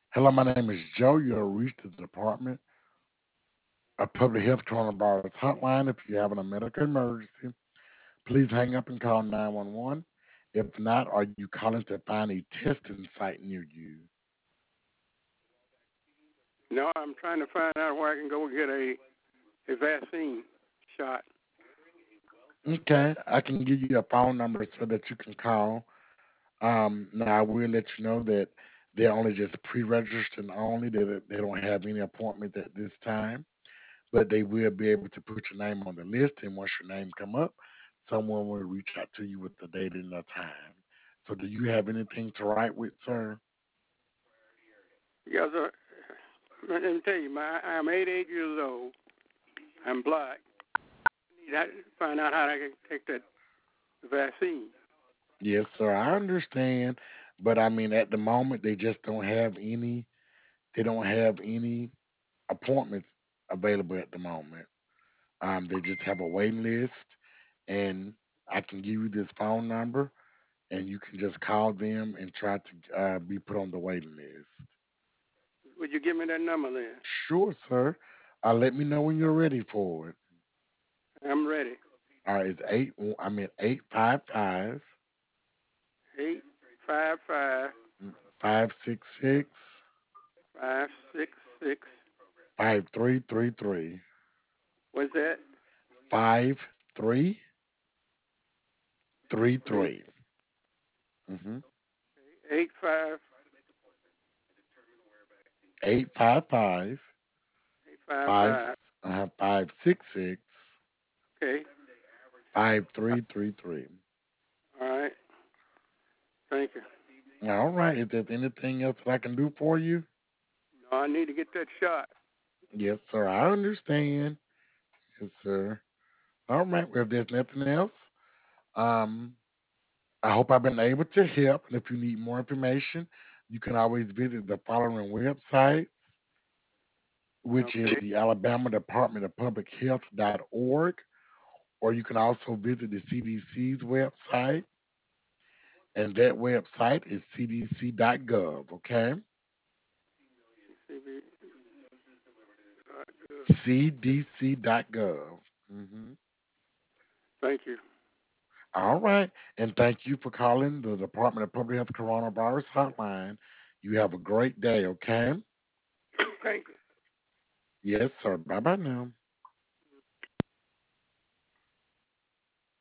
Hello, my name is Joe. You have reached the Department of Public Health Coronavirus Hotline. If you're having a medical emergency, please hang up and call 911. If not, are you calling to find a testing site near you? No, I'm trying to find out where I can go get a vaccine shot. Okay, I can give you a phone number so that you can call. Now, I will let you know that they're only just pre-registered only. They don't have any appointments at this time, but they will be able to put your name on the list. And once your name come up, someone will reach out to you with the date and the time. So, do you have anything to write with, sir? Because let me tell you, I'm 88 years old. I'm black. I need to find out how I can take that vaccine. Yes, sir. I understand, but I mean, at the moment, they just don't have any. They don't have any appointments available at the moment. They just have a waiting list, and I can give you this phone number, and you can just call them and try to be put on the waiting list. Would you give me that number then? Sure, sir. Let me know when you're ready for it. I'm ready. All right, it's 855 855 566 566. 5333. What's that? 5333. 3 Mm-hmm. 85 855 5 855. 566 Okay. 5333. All right. Thank you. All right. Is there anything else that I can do for you? No, I need to get that shot. Yes, sir. I understand. Yes, sir. All right. Well, if there's nothing else, um, I hope I've been able to help. And if you need more information, you can always visit the following websites, which is Okay. the Alabama Department of Public Health.org, or you can also visit the CDC's website, and that website is cdc.gov. Okay, CB. cdc.gov. Hmm. Thank you. All right, and thank you for calling the Department of Public Health Coronavirus Hotline. You have a great day. Okay. Thank you. Yes, sir. Bye bye now.